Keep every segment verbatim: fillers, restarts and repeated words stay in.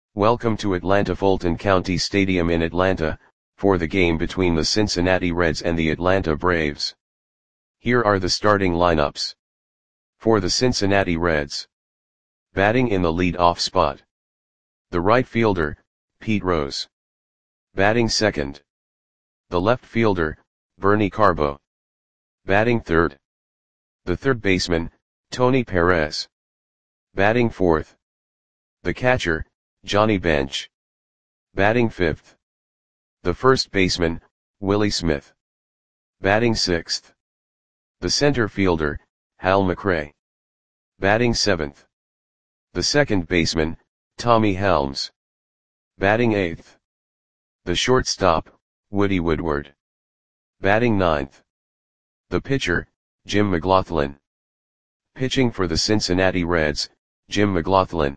Welcome to Atlanta Fulton County Stadium in Atlanta, for the game between the Cincinnati Reds and the Atlanta Braves. Here are the starting lineups. For the Cincinnati Reds. Batting in the lead-off spot. The right fielder, Pete Rose. Batting second. The left fielder, Bernie Carbo. Batting third. The third baseman, Tony Perez. Batting fourth. The catcher, Johnny Bench. Batting fifth. The first baseman, Willie Smith. Batting sixth. The center fielder, Hal McRae. Batting seventh. The second baseman, Tommy Helms. Batting eighth. The shortstop, Woody Woodward. Batting ninth. The pitcher, Jim McGlothlin. Pitching for the Cincinnati Reds, Jim McGlothlin.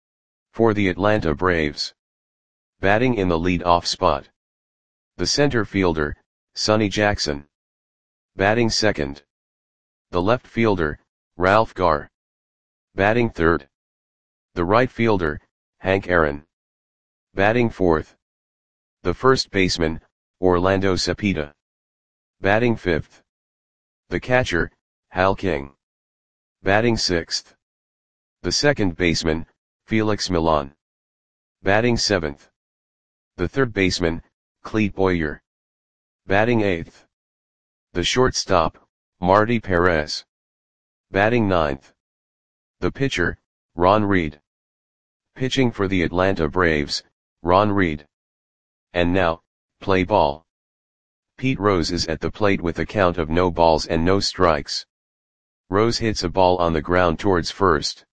For the Atlanta Braves. Batting in the lead-off spot. The center fielder, Sonny Jackson. Batting second. The left fielder, Ralph Garr. Batting third. The right fielder, Hank Aaron. Batting fourth. The first baseman, Orlando Cepeda. Batting fifth. The catcher, Hal King. Batting sixth. The second baseman, Felix Millan. Batting seventh. The third baseman, Clete Boyer. Batting eighth. The shortstop, Marty Perez. Batting ninth. The pitcher, Ron Reed. Pitching for the Atlanta Braves, Ron Reed. And now, play ball. Pete Rose is at the plate with a count of no balls and no strikes. Rose hits a ball on the ground towards first.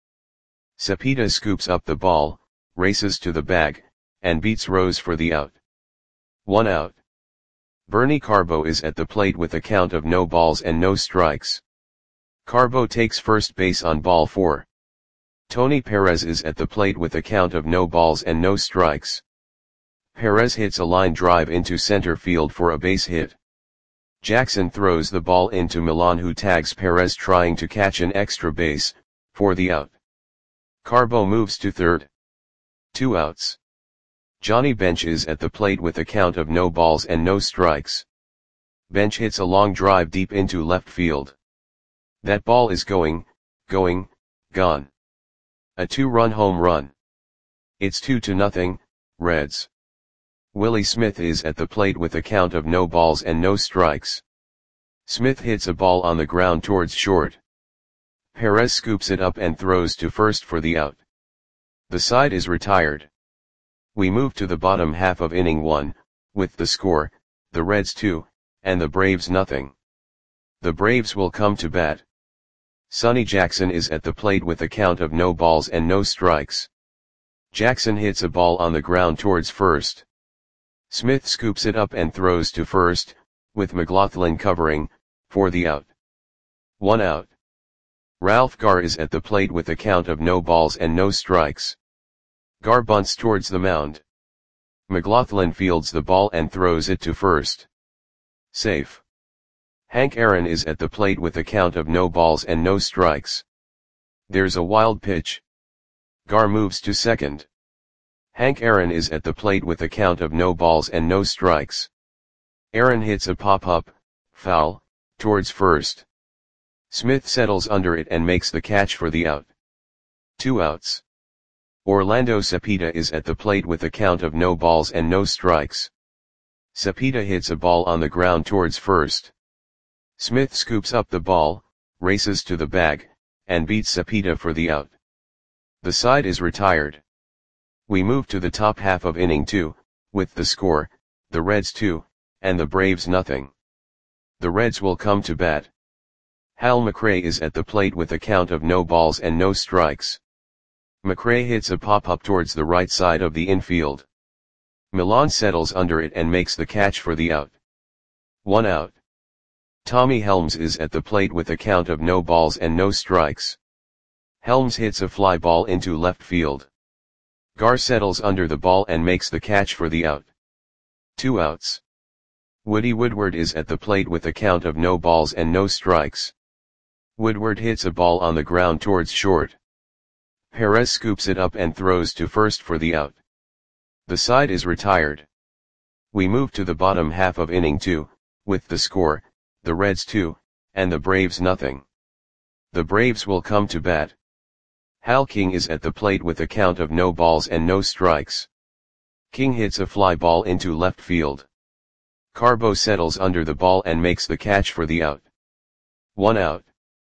Cepeda scoops up the ball, races to the bag, and beats Rose for the out. One out. Bernie Carbo is at the plate with a count of no balls and no strikes. Carbo takes first base on ball four. Tony Perez is at the plate with a count of no balls and no strikes. Perez hits a line drive into center field for a base hit. Jackson throws the ball into Millan, who tags Perez trying to catch an extra base, for the out. Carbo moves to third. Two outs. Johnny Bench is at the plate with a count of no balls and no strikes. Bench hits a long drive deep into left field. That ball is going, going, gone. A two-run home run. It's two to nothing, Reds. Willie Smith is at the plate with a count of no balls and no strikes. Smith hits a ball on the ground towards short. Perez scoops it up and throws to first for the out. The side is retired. We move to the bottom half of inning one, with the score, the Reds two, and the Braves nothing. The Braves will come to bat. Sonny Jackson is at the plate with a count of no balls and no strikes. Jackson hits a ball on the ground towards first. Smith scoops it up and throws to first, with McGlothlin covering, for the out. One out. Ralph Garr is at the plate with a count of no balls and no strikes. Garr bunts towards the mound. McGlothlin fields the ball and throws it to first. Safe. Hank Aaron is at the plate with a count of no balls and no strikes. There's a wild pitch. Garr moves to second. Hank Aaron is at the plate with a count of no balls and no strikes. Aaron hits a pop-up, foul, towards first. Smith settles under it and makes the catch for the out. Two outs. Orlando Cepeda is at the plate with a count of no balls and no strikes. Cepeda hits a ball on the ground towards first. Smith scoops up the ball, races to the bag, and beats Cepeda for the out. The side is retired. We move to the top half of inning two, with the score, the Reds two, and the Braves nothing. The Reds will come to bat. Hal McRae is at the plate with a count of no balls and no strikes. McRae hits a pop-up towards the right side of the infield. Millan settles under it and makes the catch for the out. One out. Tommy Helms is at the plate with a count of no balls and no strikes. Helms hits a fly ball into left field. Garr settles under the ball and makes the catch for the out. Two outs. Woody Woodward is at the plate with a count of no balls and no strikes. Woodward hits a ball on the ground towards short. Perez scoops it up and throws to first for the out. The side is retired. We move to the bottom half of inning two, with the score, the Reds two, and the Braves nothing. The Braves will come to bat. Hal King is at the plate with a count of no balls and no strikes. King hits a fly ball into left field. Carbo settles under the ball and makes the catch for the out. One out.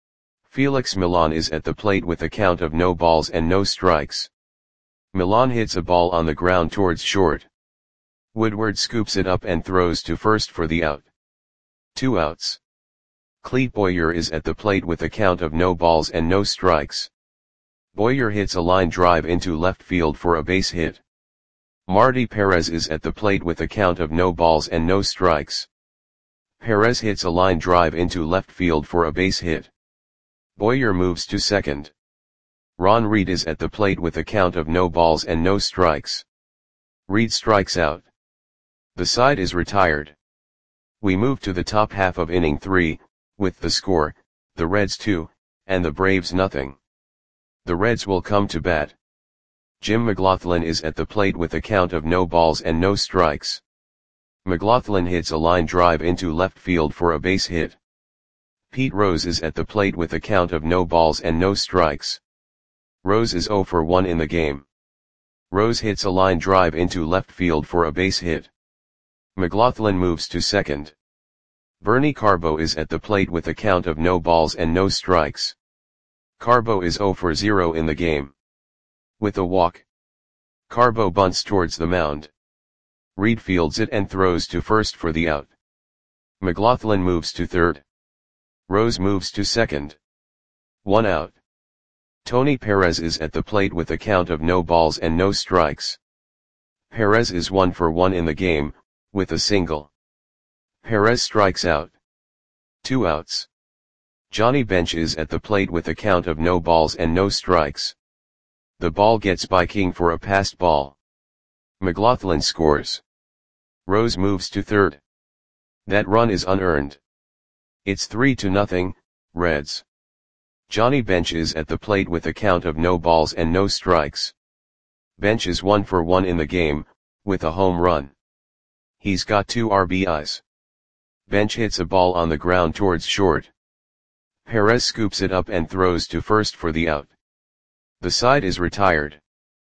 Felix Millan is at the plate with a count of no balls and no strikes. Millan hits a ball on the ground towards short. Woodward scoops it up and throws to first for the out. Two outs. Clete Boyer is at the plate with a count of no balls and no strikes. Boyer hits a line drive into left field for a base hit. Marty Perez is at the plate with a count of no balls and no strikes. Perez hits a line drive into left field for a base hit. Boyer moves to second. Ron Reed is at the plate with a count of no balls and no strikes. Reed strikes out. The side is retired. We move to the top half of inning three, with the score, the Reds two, and the Braves nothing. The Reds will come to bat. Jim McLaughlin is at the plate with a count of no balls and no strikes. McLaughlin hits a line drive into left field for a base hit. Pete Rose is at the plate with a count of no balls and no strikes. Rose is oh for one in the game. Rose hits a line drive into left field for a base hit. McLaughlin moves to second. Bernie Carbo is at the plate with a count of no balls and no strikes. Carbo is oh for zero in the game. With a walk, Carbo bunts towards the mound. Reed fields it and throws to first for the out. McLaughlin moves to third. Rose moves to second. One out. Tony Perez is at the plate with a count of no balls and no strikes. Perez is one for one in the game, with a single. Perez strikes out. Two outs. Johnny Bench is at the plate with a count of no balls and no strikes. The ball gets by King for a passed ball. McLaughlin scores. Rose moves to third. That run is unearned. It's three to nothing, Reds. Johnny Bench is at the plate with a count of no balls and no strikes. Bench is one for one in the game, with a home run. He's got two R B Is. Bench hits a ball on the ground towards short. Perez scoops it up and throws to first for the out. The side is retired.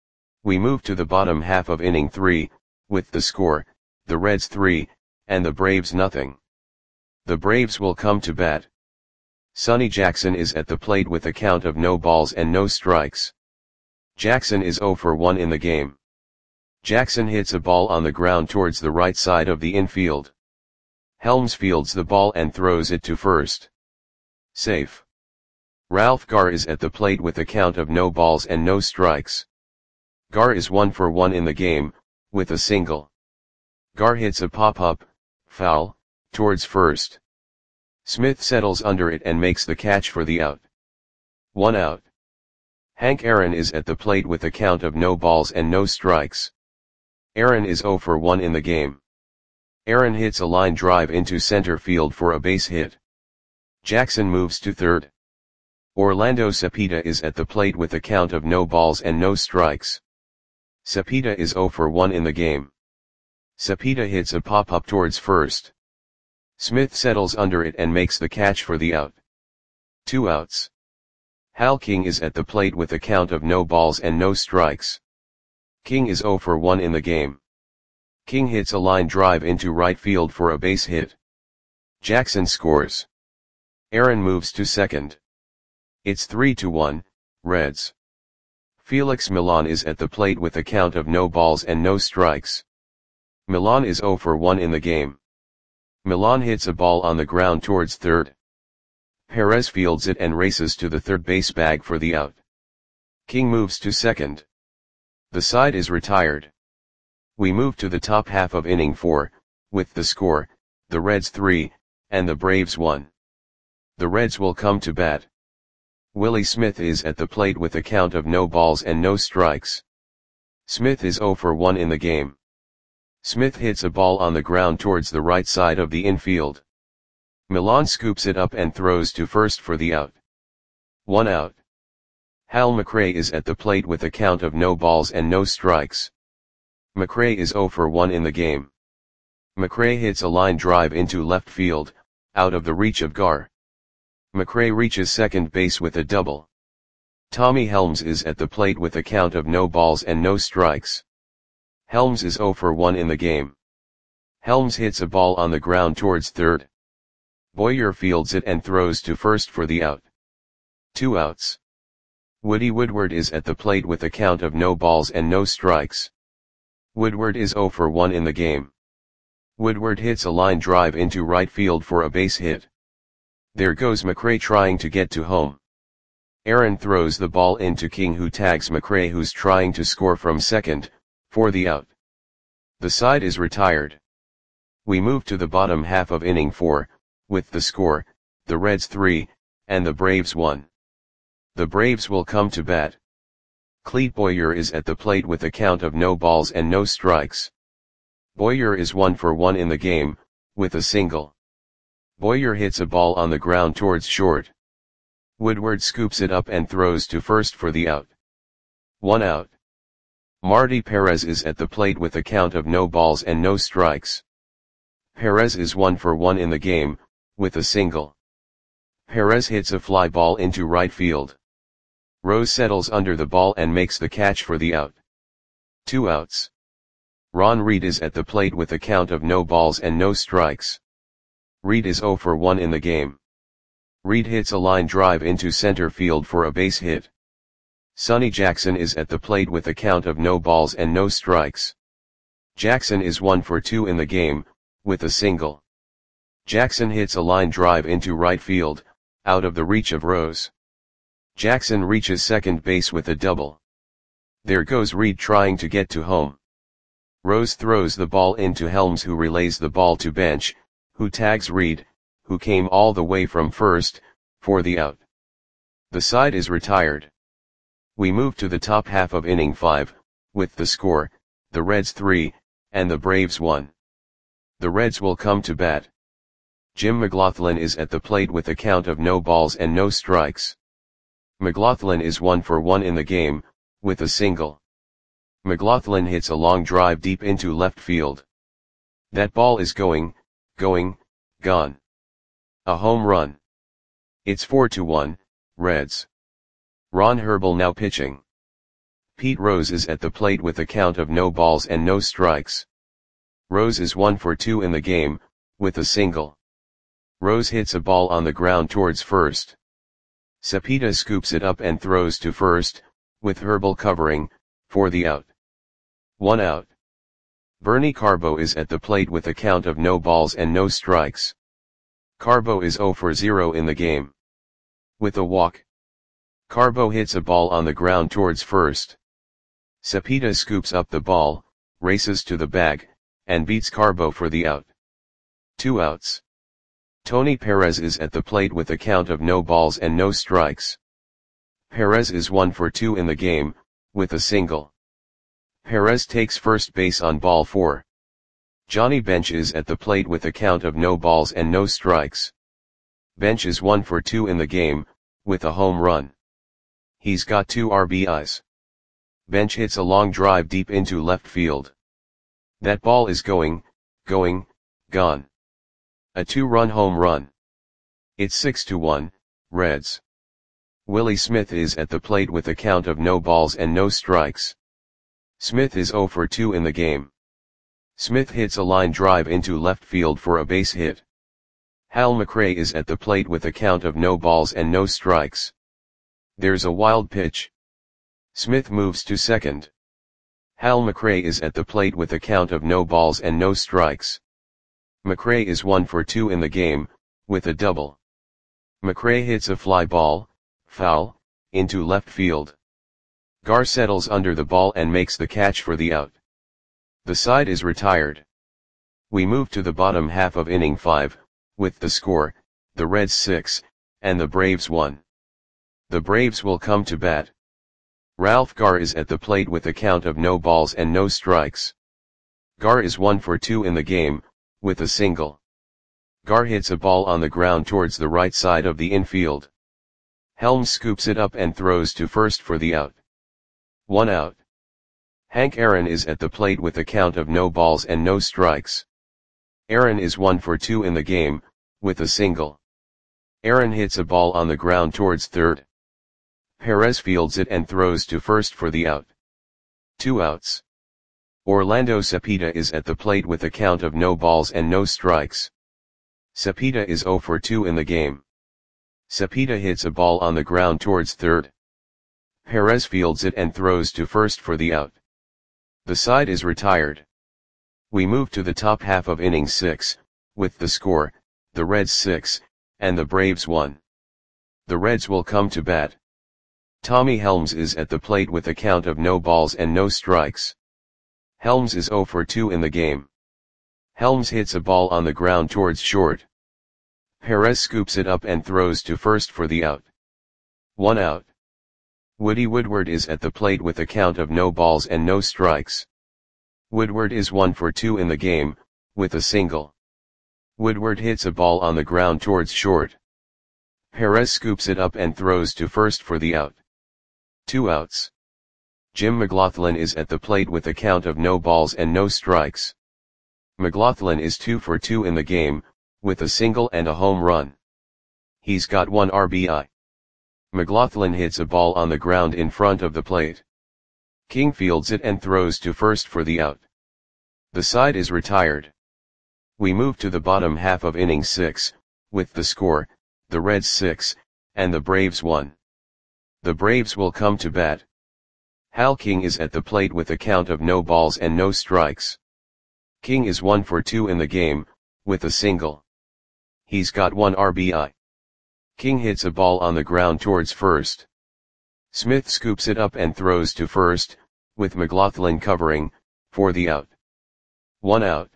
We move to the bottom half of inning three, with the score, the Reds three, and the Braves nothing. The Braves will come to bat. Sonny Jackson is at the plate with a count of no balls and no strikes. Jackson is oh for one in the game. Jackson hits a ball on the ground towards the right side of the infield. Helms fields the ball and throws it to first. Safe. Ralph Garr is at the plate with a count of no balls and no strikes. Garr is one for one in the game, with a single. Garr hits a pop-up, foul, towards first. Smith settles under it and makes the catch for the out. One out. Hank Aaron is at the plate with a count of no balls and no strikes. Aaron is oh for one in the game. Aaron hits a line drive into center field for a base hit. Jackson moves to third. Orlando Cepeda is at the plate with a count of no balls and no strikes. Cepeda is oh for one in the game. Cepeda hits a pop-up towards first. Smith settles under it and makes the catch for the out. Two outs. Hal King is at the plate with a count of no balls and no strikes. King is oh for one in the game. King hits a line drive into right field for a base hit. Jackson scores. Aaron moves to second. It's three to one, Reds. Felix Millan is at the plate with a count of no balls and no strikes. Millan is oh for one in the game. Millan hits a ball on the ground towards third. Perez fields it and races to the third base bag for the out. King moves to second. The side is retired. We move to the top half of inning four, with the score, the Reds three, and the Braves one. The Reds will come to bat. Willie Smith is at the plate with a count of no balls and no strikes. Smith is oh for one in the game. Smith hits a ball on the ground towards the right side of the infield. Millan scoops it up and throws to first for the out. One out. Hal McRae is at the plate with a count of no balls and no strikes. McRae is zero for one in the game. McRae hits a line drive into left field, out of the reach of Gar. McRae reaches second base with a double. Tommy Helms is at the plate with a count of no balls and no strikes. Helms is zero for one in the game. Helms hits a ball on the ground towards third. Boyer fields it and throws to first for the out. Two outs. Woody Woodward is at the plate with a count of no balls and no strikes. Woodward is zero for one in the game. Woodward hits a line drive into right field for a base hit. There goes McRae trying to get to home. Aaron throws the ball into King, who tags McRae, who's trying to score from second, for the out. The side is retired. We move to the bottom half of inning four, with the score, the Reds three, and the Braves one. The Braves will come to bat. Clete Boyer is at the plate with a count of no balls and no strikes. Boyer is one for one in the game, with a single. Boyer hits a ball on the ground towards short. Woodward scoops it up and throws to first for the out. One out. Marty Perez is at the plate with a count of no balls and no strikes. Perez is one for one in the game, with a single. Perez hits a fly ball into right field. Rose settles under the ball and makes the catch for the out. Two outs. Ron Reed is at the plate with a count of no balls and no strikes. Reed is zero for one in the game. Reed hits a line drive into center field for a base hit. Sonny Jackson is at the plate with a count of no balls and no strikes. Jackson is one for two in the game, with a single. Jackson hits a line drive into right field, out of the reach of Rose. Jackson reaches second base with a double. There goes Reed trying to get to home. Rose throws the ball into Helms, who relays the ball to Bench, who tags Reed, who came all the way from first, for the out. The side is retired. We move to the top half of inning five, with the score, the Reds three, and the Braves one. The Reds will come to bat. Jim McLaughlin is at the plate with a count of no balls and no strikes. McLaughlin is one for one in the game, with a single. McLaughlin hits a long drive deep into left field. That ball is going, going, gone. A home run. It's four to one, Reds. Ron Herbel now pitching. Pete Rose is at the plate with a count of no balls and no strikes. Rose is one for two in the game, with a single. Rose hits a ball on the ground towards first. Cepeda scoops it up and throws to first, with Herbel covering, for the out. One out. Bernie Carbo is at the plate with a count of no balls and no strikes. Carbo is zero for zero in the game. With a walk. Carbo hits a ball on the ground towards first. Cepeda scoops up the ball, races to the bag, and beats Carbo for the out. Two outs. Tony Perez is at the plate with a count of no balls and no strikes. Perez is one for two in the game, with a single. Perez takes first base on ball four. Johnny Bench is at the plate with a count of no balls and no strikes. Bench is one for two in the game, with a home run. He's got two R B Is. Bench hits a long drive deep into left field. That ball is going, going, gone. A two-run home run. It's six to one, Reds. Willie Smith is at the plate with a count of no balls and no strikes. Smith is zero for two in the game. Smith hits a line drive into left field for a base hit. Hal McRae is at the plate with a count of no balls and no strikes. There's a wild pitch. Smith moves to second. Hal McRae is at the plate with a count of no balls and no strikes. McRae is one for two in the game, with a double. McRae hits a fly ball, foul, into left field. Gar settles under the ball and makes the catch for the out. The side is retired. We move to the bottom half of inning five, with the score, the Reds six, and the Braves one. The Braves will come to bat. Ralph Gar is at the plate with a count of no balls and no strikes. Gar is one for two in the game, with a single. Gar hits a ball on the ground towards the right side of the infield. Helms scoops it up and throws to first for the out. One out. Hank Aaron is at the plate with a count of no balls and no strikes. Aaron is one for two in the game, with a single. Aaron hits a ball on the ground towards third. Perez fields it and throws to first for the out. Two outs. Orlando Cepeda is at the plate with a count of no balls and no strikes. Cepeda is zero for two in the game. Cepeda hits a ball on the ground towards third. Perez fields it and throws to first for the out. The side is retired. We move to the top half of inning six, with the score, the Reds six, and the Braves one. The Reds will come to bat. Tommy Helms is at the plate with a count of no balls and no strikes. Helms is zero for two in the game. Helms hits a ball on the ground towards short. Perez scoops it up and throws to first for the out. One out. Woody Woodward is at the plate with a count of no balls and no strikes. Woodward is one for two in the game, with a single. Woodward hits a ball on the ground towards short. Perez scoops it up and throws to first for the out. Two outs. Jim McLaughlin is at the plate with a count of no balls and no strikes. McLaughlin is two for two in the game, with a single and a home run. He's got one R B I. McLaughlin hits a ball on the ground in front of the plate. King fields it and throws to first for the out. The side is retired. We move to the bottom half of inning six, with the score, the Reds six, and the Braves one. The Braves will come to bat. Hal King is at the plate with a count of no balls and no strikes. King is one for two in the game, with a single. He's got one R B I. King hits a ball on the ground towards first. Smith scoops it up and throws to first, with McLaughlin covering, for the out. One out.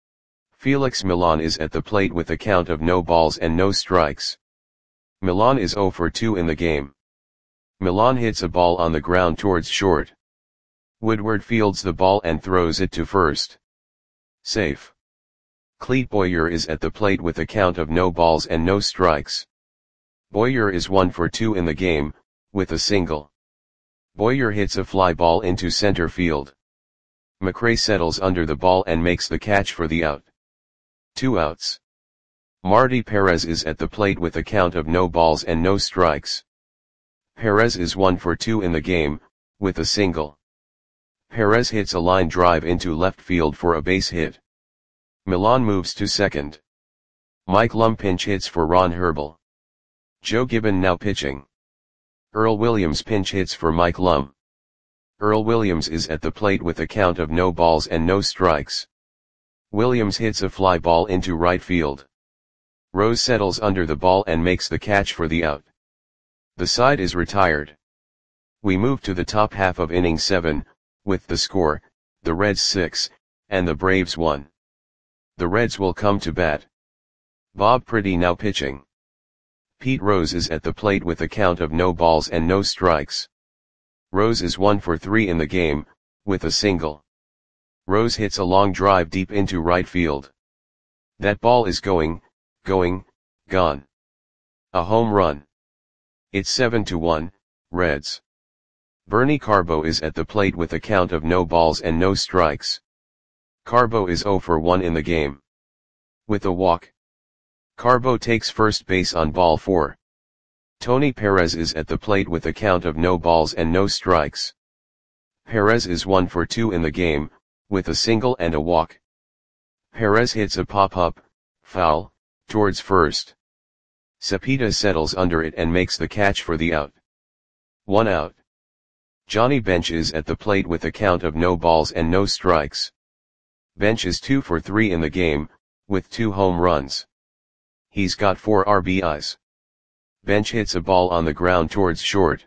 Felix Millan is at the plate with a count of no balls and no strikes. Millan is zero for two in the game. Millan hits a ball on the ground towards short. Woodward fields the ball and throws it to first. Safe. Clete Boyer is at the plate with a count of no balls and no strikes. Boyer is one for two in the game, with a single. Boyer hits a fly ball into center field. McRae settles under the ball and makes the catch for the out. Two outs. Marty Perez is at the plate with a count of no balls and no strikes. Perez is one for two in the game, with a single. Perez hits a line drive into left field for a base hit. Millan moves to second. Mike Lum pinch hits for Ron Herbel. Joe Gibbon now pitching. Earl Williams pinch hits for Mike Lum. Earl Williams is at the plate with a count of no balls and no strikes. Williams hits a fly ball into right field. Rose settles under the ball and makes the catch for the out. The side is retired. We move to the top half of inning seven, with the score, the Reds six, and the Braves one. The Reds will come to bat. Bob Pretty now pitching. Pete Rose is at the plate with a count of no balls and no strikes. Rose is one for three in the game, with a single. Rose hits a long drive deep into right field. That ball is going, going, gone. A home run. It's seven to one, Reds. Bernie Carbo is at the plate with a count of no balls and no strikes. Carbo is zero for one in the game. With a walk. Carbo takes first base on ball four. Tony Perez is at the plate with a count of no balls and no strikes. Perez is one for two in the game, with a single and a walk. Perez hits a pop-up, foul, towards first. Cepeda settles under it and makes the catch for the out. One out. Johnny Bench is at the plate with a count of no balls and no strikes. Bench is two for three in the game, with two home runs. He's got four R B Is. Bench hits a ball on the ground towards short.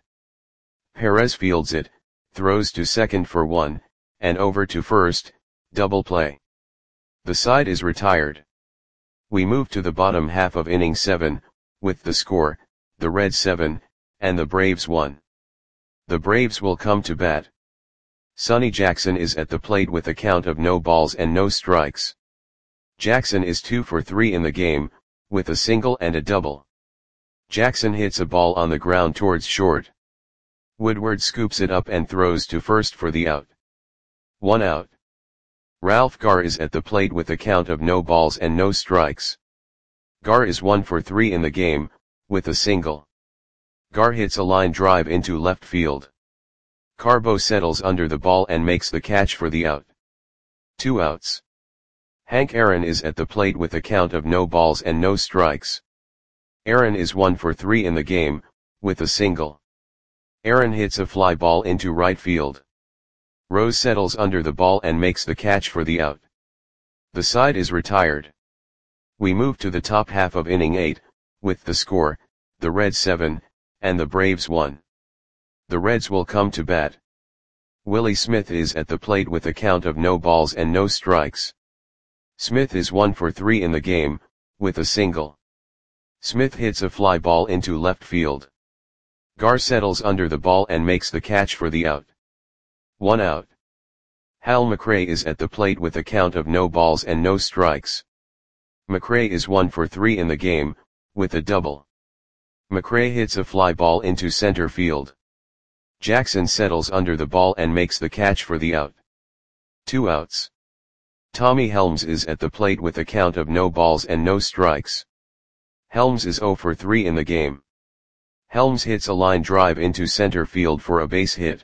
Perez fields it, throws to second for one, and over to first, double play. The side is retired. We move to the bottom half of inning seven, with the score, the Reds seven, and the Braves one. The Braves will come to bat. Sonny Jackson is at the plate with a count of no balls and no strikes. Jackson is two for three in the game, with a single and a double. Jackson hits a ball on the ground towards short. Woodward scoops it up and throws to first for the out. One out. Ralph Garr is at the plate with a count of no balls and no strikes. Garr is one for three in the game, with a single. Garr hits a line drive into left field. Carbo settles under the ball and makes the catch for the out. Two outs. Hank Aaron is at the plate with a count of no balls and no strikes. Aaron is one for three in the game, with a single. Aaron hits a fly ball into right field. Rose settles under the ball and makes the catch for the out. The side is retired. We move to the top half of inning eight, with the score, the Reds seven, and the Braves one. The Reds will come to bat. Willie Smith is at the plate with a count of no balls and no strikes. Smith is one for three in the game, with a single. Smith hits a fly ball into left field. Garr settles under the ball and makes the catch for the out. One out. Hal McRae is at the plate with a count of no balls and no strikes. McRae is one for three in the game, with a double. McRae hits a fly ball into center field. Jackson settles under the ball and makes the catch for the out. Two outs. Tommy Helms is at the plate with a count of no balls and no strikes. Helms is zero for three in the game. Helms hits a line drive into center field for a base hit.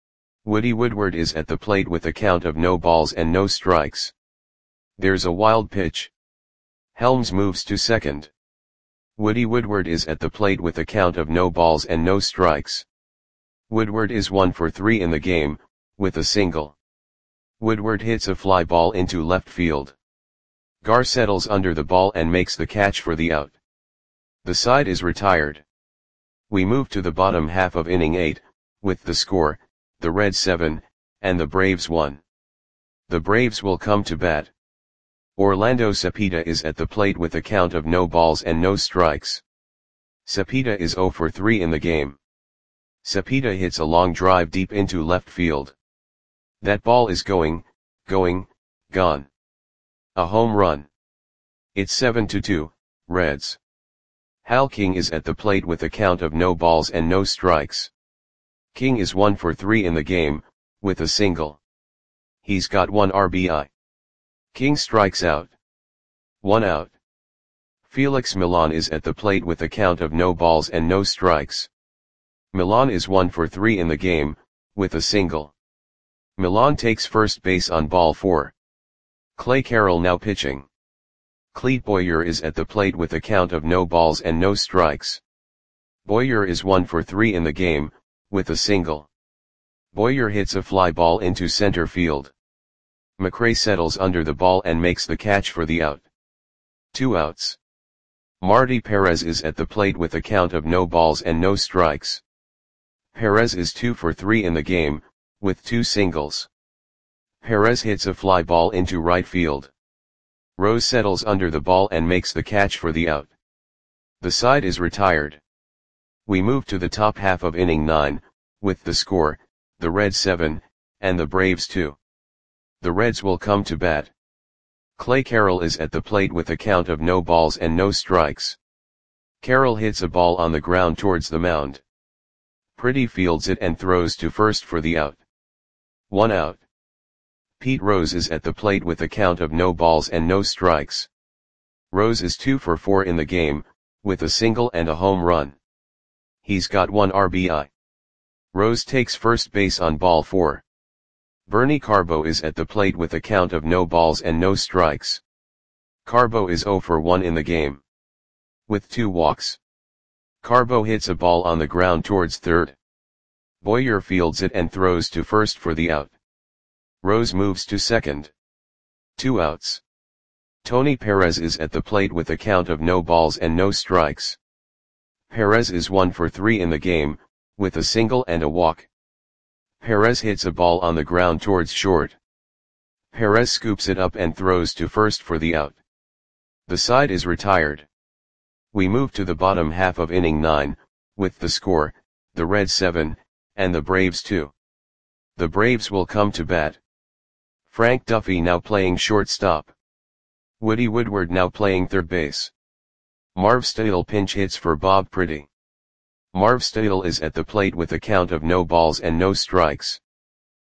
Woody Woodward is at the plate with a count of no balls and no strikes. There's a wild pitch. Helms moves to second. Woody Woodward is at the plate with a count of no balls and no strikes. Woodward is one for three in the game, with a single. Woodward hits a fly ball into left field. Garr settles under the ball and makes the catch for the out. The side is retired. We move to the bottom half of inning eight, with the score, the Reds seven, and the Braves one. The Braves will come to bat. Orlando Cepeda is at the plate with a count of no balls and no strikes. Cepeda is zero for three in the game. Cepeda hits a long drive deep into left field. That ball is going, going, gone. A home run. It's seven to two, Reds. Hal King is at the plate with a count of no balls and no strikes. King is one for three in the game, with a single. He's got one R B I. King strikes out. One out. Felix Millan is at the plate with a count of no balls and no strikes. Millan is one for three in the game, with a single. Millan takes first base on ball four. Clay Carroll now pitching. Clete Boyer is at the plate with a count of no balls and no strikes. Boyer is one for three in the game, with a single. Boyer hits a fly ball into center field. McRae settles under the ball and makes the catch for the out. Two outs. Marty Perez is at the plate with a count of no balls and no strikes. Perez is two for three in the game, with two singles. Perez hits a fly ball into right field. Rose settles under the ball and makes the catch for the out. The side is retired. We move to the top half of inning nine, with the score, the Reds seven, and the Braves two. The Reds will come to bat. Clay Carroll is at the plate with a count of no balls and no strikes. Carroll hits a ball on the ground towards the mound. Pretty fields it and throws to first for the out. One out. Pete Rose is at the plate with a count of no balls and no strikes. Rose is two for four in the game, with a single and a home run. He's got one R B I. Rose takes first base on ball four. Bernie Carbo is at the plate with a count of no balls and no strikes. Carbo is zero for one in the game, with two walks. Carbo hits a ball on the ground towards third. Boyer fields it and throws to first for the out. Rose moves to second. Two outs. Tony Perez is at the plate with a count of no balls and no strikes. Perez is one for three in the game, with a single and a walk. Perez hits a ball on the ground towards short. Perez scoops it up and throws to first for the out. The side is retired. We move to the bottom half of inning nine, with the score, the Reds seven, and the Braves two. The Braves will come to bat. Frank Duffy now playing shortstop. Woody Woodward now playing third base. Marv Stadel pinch hits for Bob Pretty. Marv Stadel is at the plate with a count of no balls and no strikes.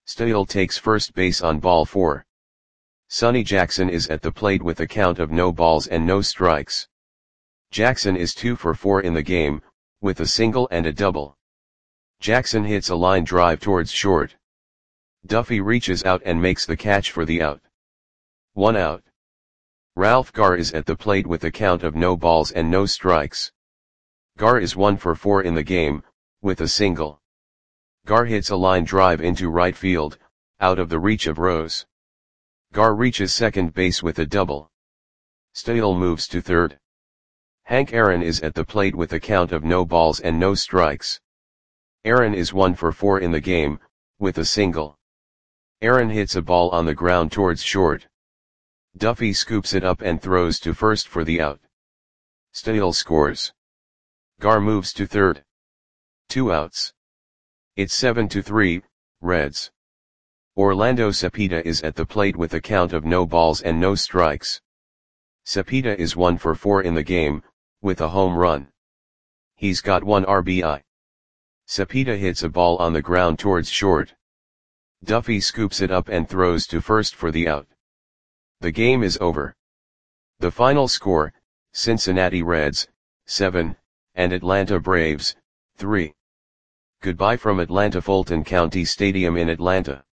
Stoyl takes first base on ball four. Sonny Jackson is at the plate with a count of no balls and no strikes. Jackson is two for four in the game, with a single and a double. Jackson hits a line drive towards short. Duffy reaches out and makes the catch for the out. One out. Ralph Garr is at the plate with a count of no balls and no strikes. Garr is one for four in the game, with a single. Garr hits a line drive into right field, out of the reach of Rose. Garr reaches second base with a double. Stoyl moves to third. Hank Aaron is at the plate with a count of no balls and no strikes. Aaron is one for four in the game, with a single. Aaron hits a ball on the ground towards short. Duffy scoops it up and throws to first for the out. Stoyl scores. Garr moves to third. Two outs. It's seven to three, Reds. Orlando Cepeda is at the plate with a count of no balls and no strikes. Cepeda is one for four in the game, with a home run. He's got one R B I. Cepeda hits a ball on the ground towards short. Duffy scoops it up and throws to first for the out. The game is over. The final score, Cincinnati Reds, seven, and Atlanta Braves, three. Goodbye from Atlanta Fulton County Stadium in Atlanta.